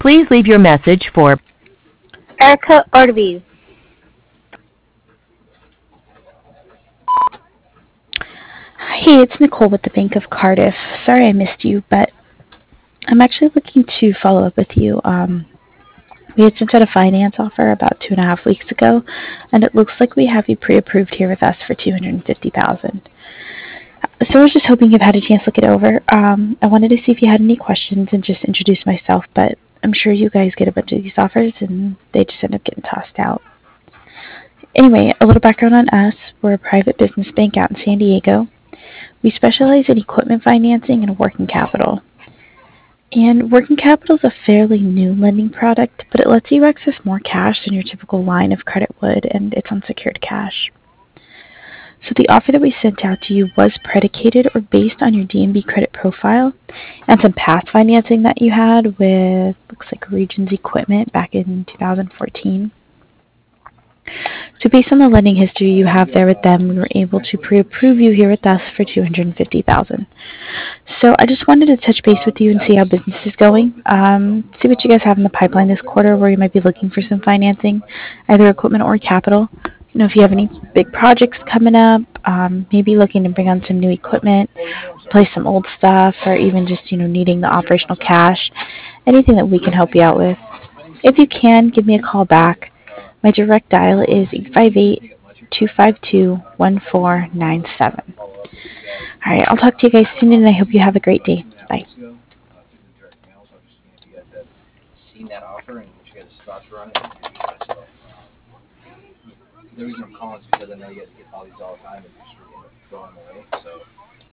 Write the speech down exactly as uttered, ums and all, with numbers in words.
Please leave your message for Erica Ortiz. Hey, it's Nicole with the Bank of Cardiff. Sorry I missed you, but I'm actually looking to follow up with you. Um, we had sent out a finance offer about two and a half weeks ago, and it looks like we have you pre-approved here with us for two hundred fifty thousand. So I was just hoping you've had a chance to look it over. Um, I wanted to see if you had any questions and just introduce myself, but I'm sure you guys get a bunch of these offers and they just end up getting tossed out. Anyway, a little background on us. We're a private business bank out in San Diego. We specialize in equipment financing and working capital. And working capital is a fairly new lending product, but it lets you access more cash than your typical line of credit would, and it's unsecured cash. So the offer that we sent out to you was predicated or based on your D N B credit profile and some past financing that you had with, looks like Regions Equipment back in two thousand fourteen. So based on the lending history you have there with them, we were able to pre-approve you here with us for two hundred fifty thousand dollars. So I just wanted to touch base with you and see how business is going. Um, see what you guys have in the pipeline this quarter where you might be looking for some financing, either equipment or capital. You know, if you have any big projects coming up, um, maybe looking to bring on some new equipment, replace some old stuff, or even just, you know, needing the operational cash, anything that we can help you out with. If you can, give me a call back. My direct dial is eight five eight, two five two, one four nine seven. All right, I'll talk to you guys soon, and I hope you have a great day. Bye.